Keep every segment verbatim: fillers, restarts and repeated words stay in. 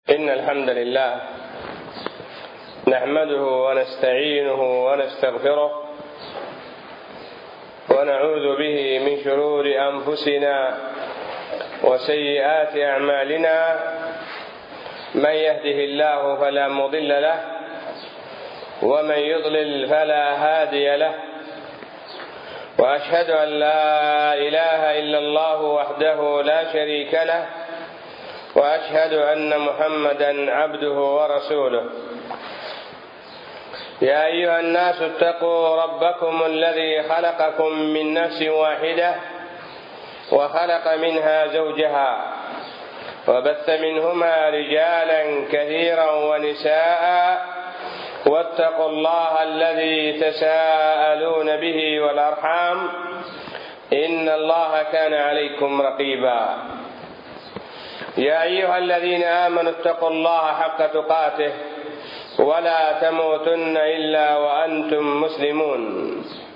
إن الحمد لله نحمده ونستعينه ونستغفره ونعوذ به من شرور أنفسنا وسيئات أعمالنا. من يهده الله فلا مضل له ومن يضلل فلا هادي له، وأشهد أن لا إله إلا الله وحده لا شريك له، وأشهد أن محمدا عبده ورسوله. يا أيها الناس اتقوا ربكم الذي خلقكم من نفس واحدة وخلق منها زوجها وبث منهما رجالا كثيرا ونساء، واتقوا الله الذي تساءلون به والأرحام إن الله كان عليكم رقيبا. يا أيها الذين آمنوا اتقوا الله حق تقاته ولا تموتن إلا وأنتم مسلمون.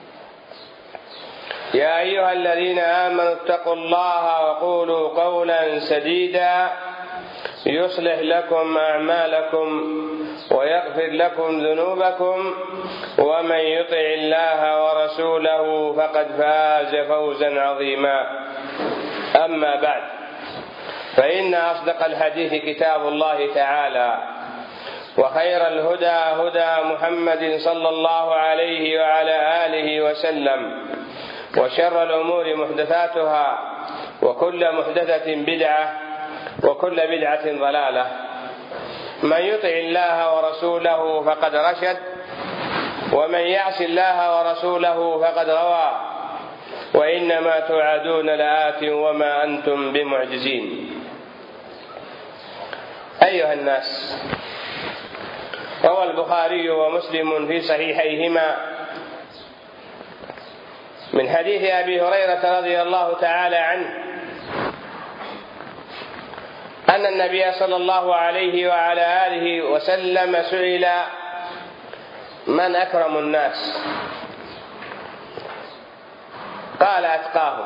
يا أيها الذين آمنوا اتقوا الله وقولوا قولا سديدا يصلح لكم أعمالكم ويغفر لكم ذنوبكم، ومن يطع الله ورسوله فقد فاز فوزا عظيما. أما بعد، فإن أصدق الحديث كتاب الله تعالى، وخير الهدى هدى محمد صلى الله عليه وعلى آله وسلم، وشر الأمور محدثاتها، وكل محدثة بدعة، وكل بدعة ضلالة. من يطع الله ورسوله فقد رشد، ومن يعص الله ورسوله فقد غوى، وإنما توعدون لآت وما أنتم بمعجزين. أيها الناس، روى البخاري ومسلم في صحيحيهما من حديث أبي هريرة رضي الله تعالى عنه أن النبي صلى الله عليه وعلى آله وسلم سئل: من أكرم الناس؟ قال: أتقاهم.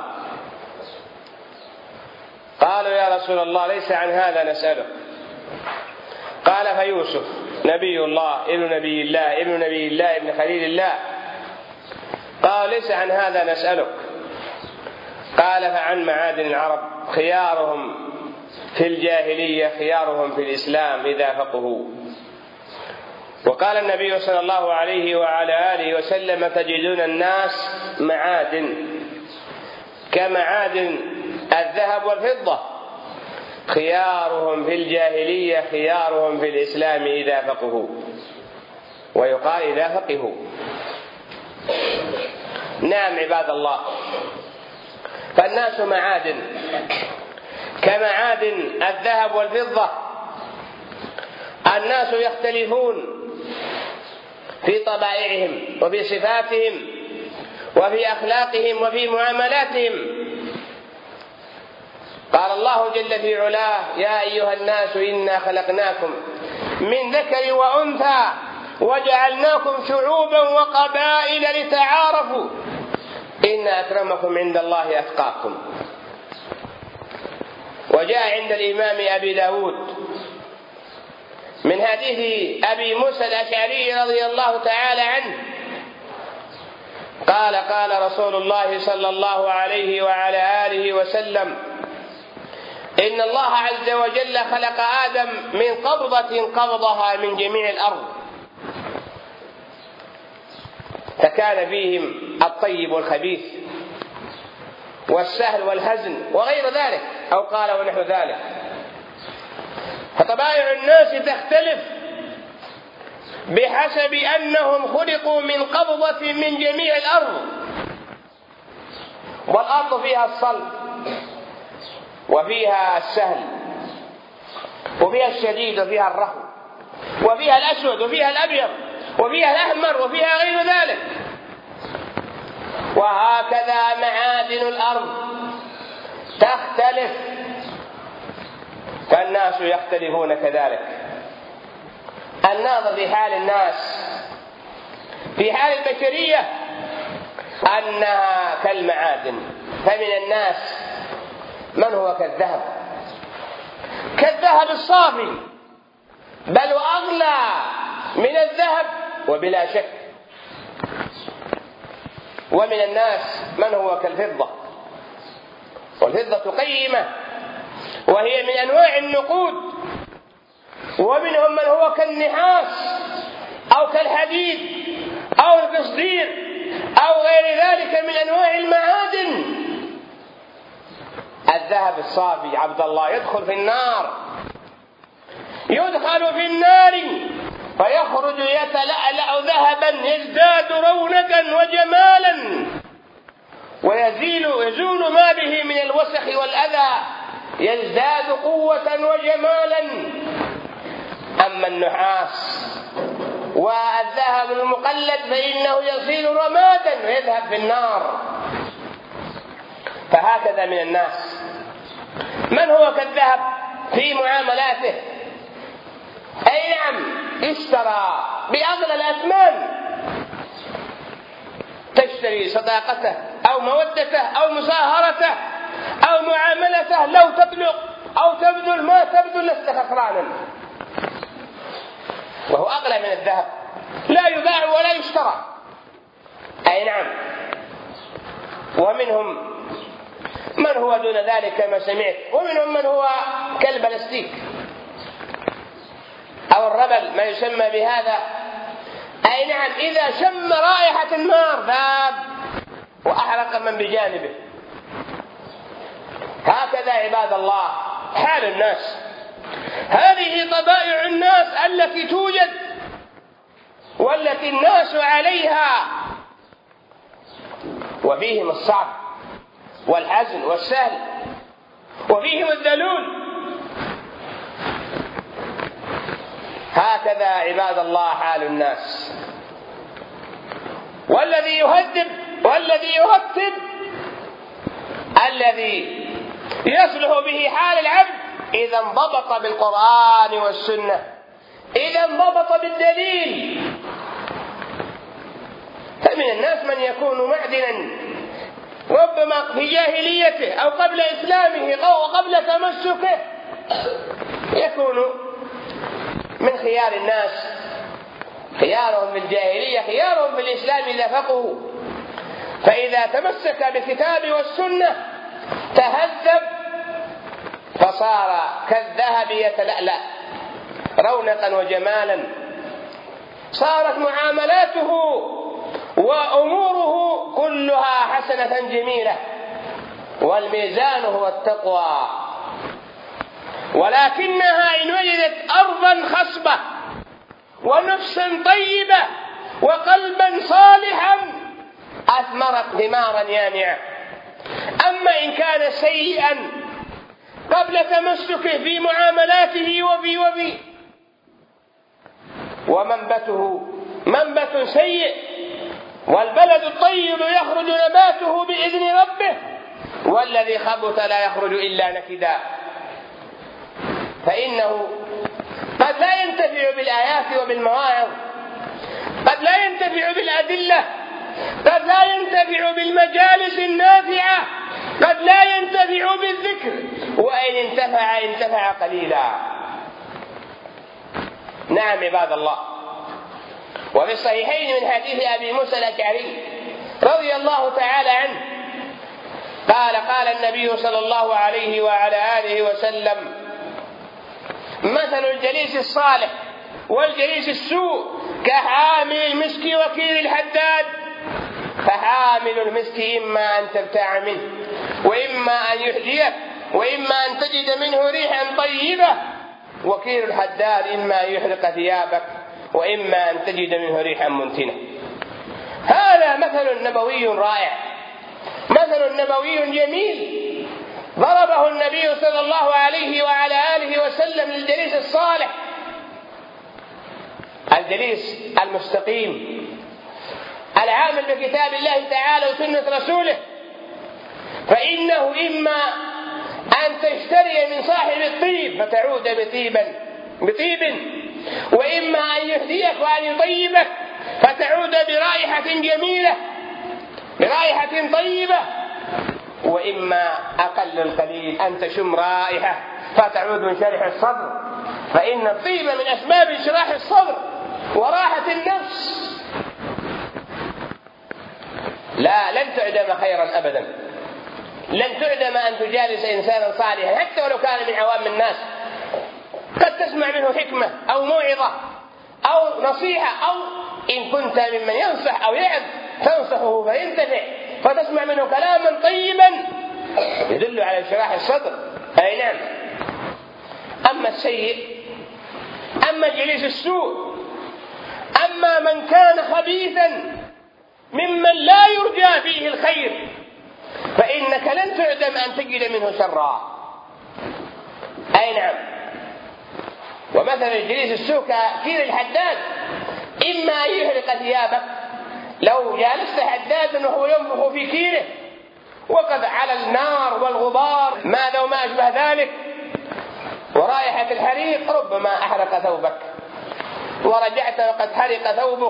قالوا: يا رسول الله، ليس عن هذا نسألك. قال: فيوسف نبي الله ابن نبي الله ابن نبي الله ابن خليل الله. قال: ليس عن هذا نسألك. قال: فعن معادن العرب، خيارهم في الجاهلية خيارهم في الإسلام إذا فقهوا. وقال النبي صلى الله عليه وعلى آله وسلم: تجدون الناس معادن كمعادن الذهب والفضة، خيارهم في الجاهلية خيارهم في الإسلام إذا فقهوا. ويقال إذا فقهوا. نعم عباد الله، فالناس معادن كمعادن الذهب والفضة. الناس يختلفون في طبائعهم وفي صفاتهم وفي أخلاقهم وفي معاملاتهم. قال الله جل في علاه: يا أيها الناس إنا خلقناكم من ذكر وأنثى وجعلناكم شعوبا وقبائل لتعارفوا إن أكرمكم عند الله أتقاكم. وجاء عند الإمام أبي داود من حديث أبي موسى الأشعري رضي الله تعالى عنه قال: قال رسول الله صلى الله عليه وعلى آله وسلم: إن الله عز وجل خلق آدم من قبضة قبضها من جميع الأرض، فكان فيهم الطيب والخبيث والسهل والحزن وغير ذلك، أو قال ونحو ذلك. فطبائع الناس تختلف بحسب أنهم خلقوا من قبضة من جميع الأرض. والأرض فيها الصلب وفيها السهل وفيها الشديد وفيها الرخو وفيها الأسود وفيها الأبيض وفيها الأحمر وفيها غير ذلك. وهكذا معادن الأرض تختلف، فالناس يختلفون كذلك. الناظر في حال الناس في حال البشرية أنها كالمعادن. فمن الناس من هو كالذهب كالذهب الصافي بل وأغلى من الذهب وبلا شك. ومن الناس من هو كالفضة، والفضة قيمة وهي من أنواع النقود، ومنهم من هو كالنحاس أو كالحديد أو القصدير أو غير ذلك من أنواع المعادن. الذهب الصافي عبد الله يدخل في النار، يدخل في النار فيخرج يتلألأ ذهبا يزداد رونقا وجمالا، ويزيل يزول ما به من الوسخ والأذى، يزداد قوة وجمالا. أما النحاس والذهب المقلد فإنه يصير رمادا ويذهب في النار. فهكذا من الناس من هو كالذهب في معاملاته، أي نعم اشترى بأغلى الأثمان، تشتري صداقته أو مودته أو مصاهرته أو معاملته، لو تبلغ أو تبذل ما تبذل لست خسرانا، وهو أغلى من الذهب، لا يباع ولا يشترى. أي نعم. ومنهم من هو دون ذلك كما سمعت، ومنهم من هو كالبلاستيك أو الربل ما يسمى بهذا. أي نعم، إذا شم رائحة النار ذاب وأحرق من بجانبه. هكذا عباد الله حال الناس، هذه طبائع الناس التي توجد والتي الناس عليها، وفيهم الصعب والحزن والسهل، وفيهم الذلول. هكذا عباد الله حال الناس. والذي يهذب والذي يرتب الذي يصلح به حال العبد إذا انضبط بالقرآن والسنة، إذا انضبط بالدليل. فمن الناس من يكون معدنا ربما في جاهليته أو قبل إسلامه أو قبل تمسكه، يكون من خيار الناس، خيارهم في الجاهلية خيارهم في الإسلام إذا فقهوا، فإذا تمسك بالكتاب والسنة تهذب فصار كالذهب يتلألأ رونقا وجمالا، صارت معاملاته وأموره كلها حسنة جميلة، والميزان هو التقوى. ولكنها إن وجدت أرضا خصبة ونفسا طيبة وقلبا صالحا أثمرت ثمارا يانعة. أما إن كان سيئا قبل تمسكه في معاملاته وفي وفي ومنبته منبت سيء، والبلد الطيب يخرج نباته بإذن ربه، والذي خبث لا يخرج إلا نكدا. فإنه قد لا ينتفع بالآيات وبالمواعظ، قد لا ينتفع بالأدلة، قد لا ينتفع بالمجالس النافعة، قد لا ينتفع بالذكر، وإن انتفع انتفع قليلا. نعم عباد الله. وفي الصحيحين من حديث أبي موسى الأشعري رضي الله تعالى عنه قال قال النبي صلى الله عليه وعلى آله وسلم: مثل الجليس الصالح والجليس السوء كحامل المسك وكيل الحداد، فحامل المسك إما أن تبتاع منه وإما أن يحجيك وإما أن تجد منه ريحا طيبة، وكيل الحداد إما أن يحرق ثيابك وإما أن تجد منه ريحا منتنة. هذا مثل نبوي رائع، مثل نبوي جميل ضربه النبي صلى الله عليه وعلى آله وسلم للجليس الصالح، الجليس المستقيم العامل بكتاب الله تعالى وسنة رسوله. فإنه إما أن تشتري من صاحب الطيب فتعود بطيبا بطيب، وإما أن يهديك وأن يطيبك فتعود برائحة جميلة برائحة طيبة، وإما أقل القليل أن تشم رائحة فتعود من شرح الصدر فإن الطيب من أسباب انشراح الصدر وراحة النفس. لا، لن تعدم خيرا أبدا، لن تعدم أن تجالس إنسانا صالحا حتى ولو كان من عوام الناس، قد تسمع منه حكمة أو موعظة أو نصيحة، أو إن كنت ممن ينصح أو يعظ تنصحه فينتفع، فتسمع منه كلاما طيبا يدل على انشراح الصدر. أي نعم. أما السيء، أما الجليس السوء، أما من كان خبيثا ممن لا يرجى فيه الخير، فإنك لن تعدم أن تجد منه شرا. أي نعم. ومثل الجليس السوء ككير الحداد، إما أن يحرق ثيابك، لو جالست حدادا وهو ينفخ في كيره وقد على النار والغبار ماذا وما أشبه ذلك ورائحة الحريق، ربما أحرق ثوبك ورجعت وقد حرق ثوبك،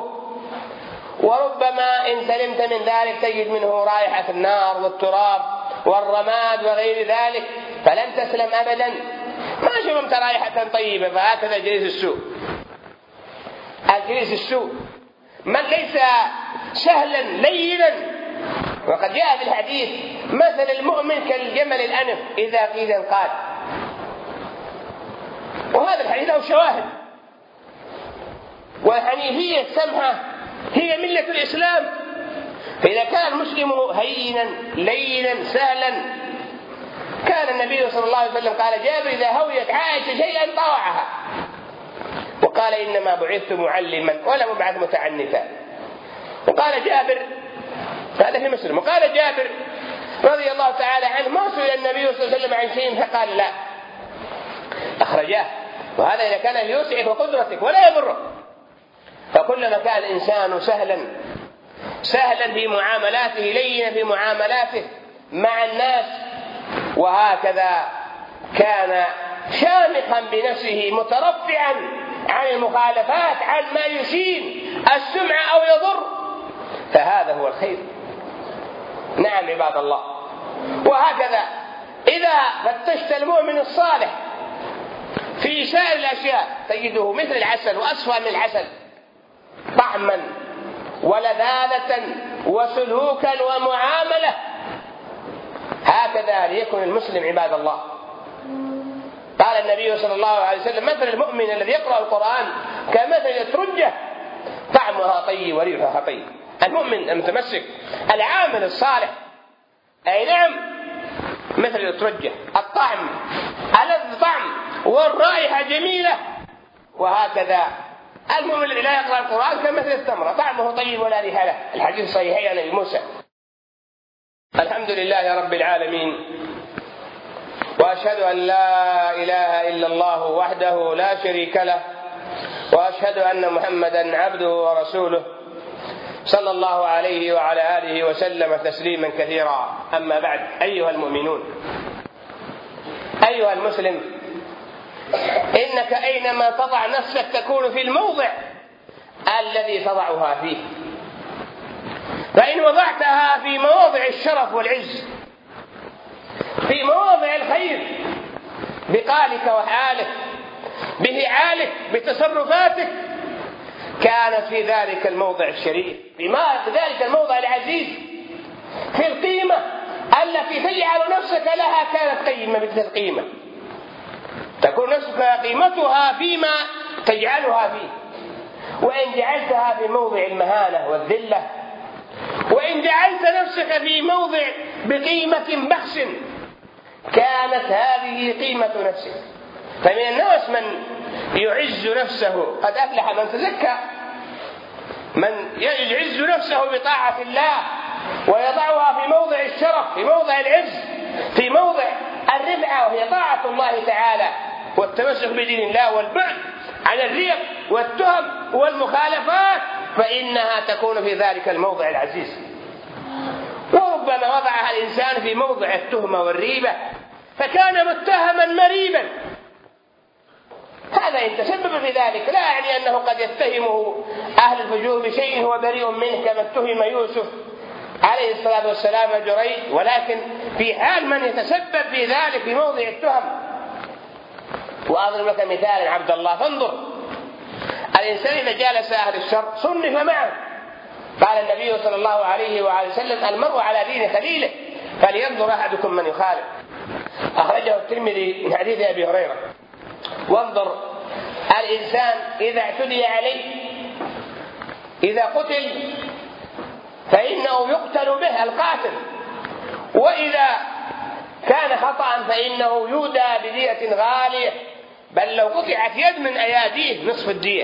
وربما إن سلمت من ذلك تجد منه رائحة النار والتراب والرماد وغير ذلك، فلن تسلم أبدا، ما شممت رائحة طيبة. فهكذا جليس السوء. الجليس السوء من ليس سهلا لينا، وقد جاء في الحديث مثل المؤمن كالجمل الأنف إذا قيل انقاد، وهذا الحديث له شواهد. والحنيفية السمحة هي ملة الإسلام، فإذا كان المسلم هينا لينا سهلا، كان النبي صلى الله عليه وسلم قال جابر إذا هويت عائشة شيئا طوعها، وقال إنما بعثت معلما ولا مبعث متعنتا. وقال جابر، هذا في مسلم، وقال جابر رضي الله تعالى عنه ما سئل النبي صلى الله عليه وسلم عن شيء فقال لا، أخرجاه. وهذا إذا كان ليسعك وقدرتك ولا يضرك. فكلما كان الإنسان سهلا سهلا في معاملاته، لينا في معاملاته مع الناس، وهكذا كان شامخا بنفسه مترفعا عن المخالفات، عن ما يشين السمعة أو يضر، فهذا هو الخير. نعم عباد الله. وهكذا إذا فتشت المؤمن الصالح في سائر الأشياء تجده مثل العسل وأصفى من العسل طعما ولذاذة وسلوكا ومعاملة. هكذا ليكن المسلم عباد الله. قال النبي صلى الله عليه وسلم مثل المؤمن الذي يقرأ القرآن كمثل الترجة طعمها طيب وريحها طيب. المؤمن المتمسك العامل الصالح، أي نعم، مثل الترجة، الطعم ألذ طعم والرائحة جميلة. وهكذا المؤمن الذي لا يقرأ القرآن كمثل التمرة طعمه طيب ولا ريح له. الحديث الصحيح عن أبي موسى. الحمد لله رب العالمين، وأشهد أن لا إله إلا الله وحده لا شريك له، وأشهد أن محمدا عبده ورسوله صلى الله عليه وعلى آله وسلم تسليما كثيرا. أما بعد، أيها المؤمنون، أيها المسلم، إنك أينما تضع نفسك تكون في الموضع الذي تضعها فيه. فإن وضعتها في مواضع الشرف والعز، في مواضع الخير، بقالك وحالك، بفعالك، بتصرفاتك، كانت في ذلك الموضع الشريف، في ذلك الموضع العزيز، في القيمة التي تجعل نفسك لها كانت قيمة مثل القيمة، تكون نفسك قيمتها فيما تجعلها فيه. وإن جعلتها في موضع المهانة والذلة، وإن جعلت نفسك في موضع بقيمة بخس، كانت هذه قيمة نفسك. فمن الناس من يعز نفسه، قد أفلح من تزكى، من يعز نفسه بطاعة الله ويضعها في موضع الشرف، في موضع العز، في موضع الرفعة، وهي طاعة الله تعالى والتمسك بدين الله والبعد عن الريق والتهم والمخالفات، فإنها تكون في ذلك الموضع العزيز. وربما وضعها الإنسان في موضع التهمة والريبة فكان متهما مريبا، هذا إن تسبب في ذلك لا يعني أنه قد يتهمه أهل الفجور بشيء هو بريء منه كما اتهم يوسف عليه الصلاة والسلام جريج، ولكن في حال من يتسبب في ذلك في موضع التهم وأضرب لك مثالا عبد الله، فانظر الإنسان إذا جالس أهل الشر صنف معه. قال النبي صلى الله عليه وآله وسلم: المرء على دين خليله فلينظر أحدكم من يخالف. أخرجه الترمذي من حديث أبي هريرة. وانظر الإنسان إذا اعتدي عليه، إذا قتل فإنه يقتل به القاتل، وإذا كان خطأ فإنه يودى بدية غالية، بل لو قطعت يد من أياديه نصف الدية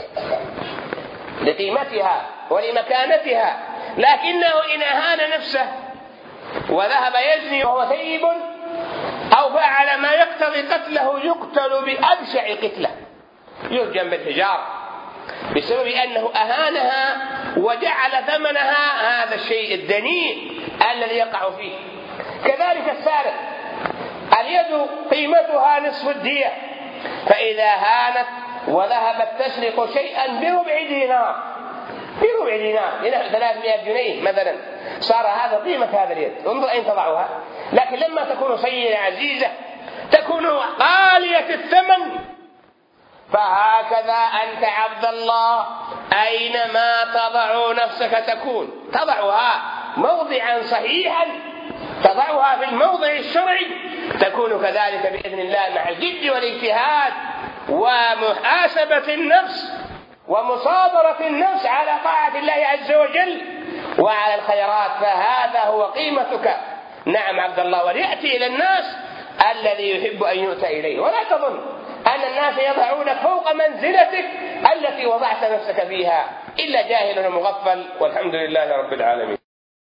لقيمتها ولمكانتها. لكنه إن أهان نفسه وذهب يزني وهو ثيب أو فعل ما يقتضي قتله يقتل بأبشع قتله، يرجم بالحجارة بسبب أنه أهانها وجعل ثمنها هذا الشيء الدنيء الذي يقع فيه. كذلك السارق، اليد قيمتها نصف الدية، فإذا هانت وذهبت تسرق شيئا بربع دينار بربع دينار لنحو ثلاثمائة جنيه مثلا، صار هذا قيمة هذا اليد، انظر أين تضعها. لكن لما تكون سيدة عزيزة تكون غالية الثمن. فهكذا أنت عبد الله أينما تضع نفسك تكون، تضعها موضعا صحيحا، تضعها في الموضع الشرعي، تكون كذلك بإذن الله مع الجد والاجتهاد ومحاسبة النفس ومصابرة النفس على طاعة الله عز وجل وعلى الخيرات. فهذا هو قيمتك. نعم عبد الله، وليأتي إلى الناس الذي يحب أن يؤتى إليه، ولا تظن أن الناس يضعونك فوق منزلتك التي وضعت نفسك فيها إلا جاهل ومغفل، والحمد لله رب العالمين.